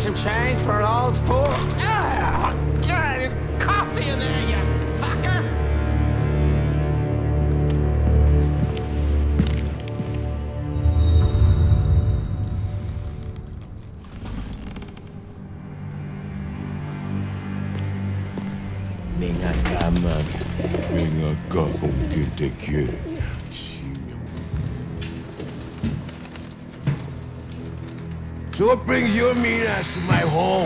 some change for an old fool? Ah, God, there's coffee in there, you fucker! Venga acá, mami. Venga acá con quien te quiere. Sí, mi amor. So what brings your mean ass to my home?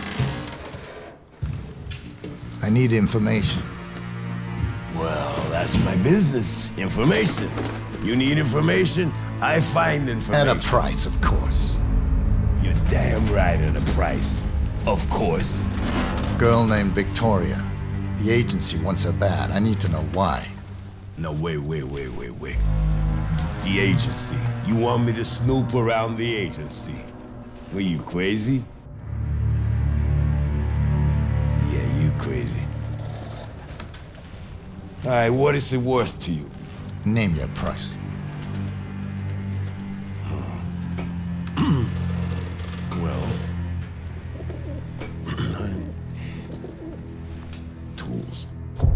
I need information. Well, that's my business. Information. You need information, I find information. At a price, of course. You're damn right at a price. Of course. Girl named Victoria. The agency wants her bad. I need to know why. No, wait. The agency. You want me to snoop around the agency? Were you crazy? Yeah, you crazy. All right, what is it worth to you? Name your price. Well... tools.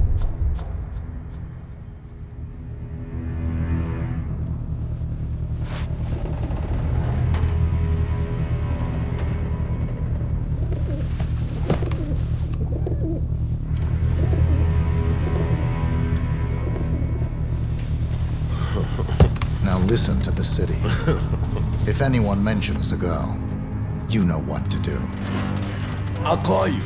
Now listen to the city. If anyone mentions the girl, you know what to do. I'll call you.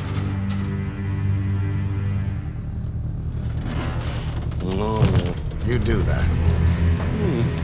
You do that.